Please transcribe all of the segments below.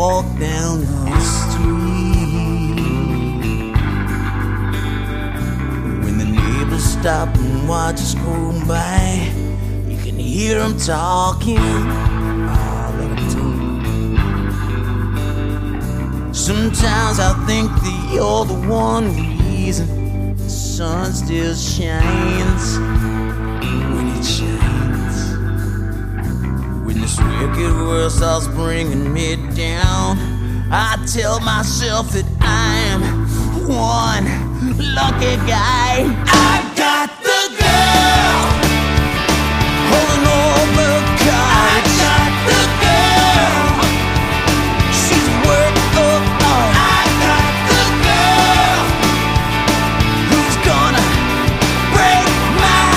walk down the street. When the neighbors stop and watch us go by, you can hear them talking. Oh, let them talk. Sometimes I think that you're the one reason the sun still shines when it shines. When this wicked world starts bringing me down, I tell myself that I'm one lucky guy. I got the girl holding all the cards. I got the girl, she's worth of art. I got the girl who's gonna break my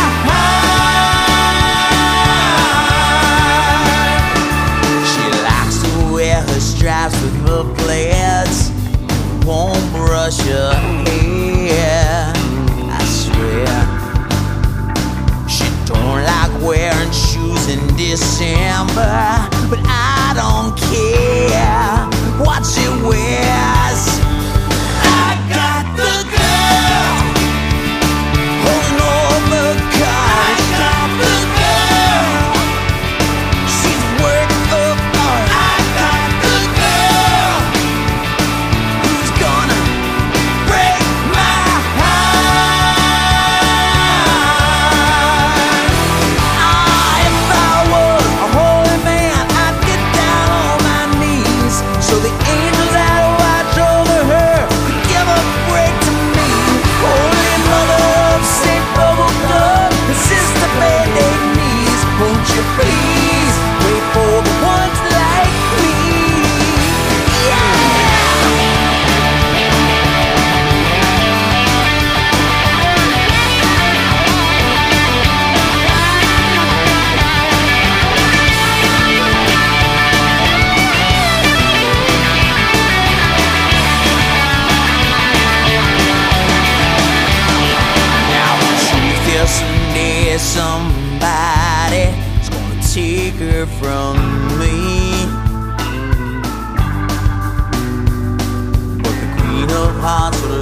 heart. She likes to wear her stripes with her plaids, won't brush her hair, I swear. She don't like wearing shoes in December, but I don't care what she wears. I got the girl holding all the cards. I got the girl, she's worth of art. I got the girl who's gonna break my heart. If I was a holy man, I'd get down on my knees so the angels that watch over her could give a break to me. Holy Mother of St. Bubblegum and Sister Band-Aid-Knees, won't you please wait for the ones like me? Now the truth is someday somebody's gonna take her from me. But the Queen of Hearts will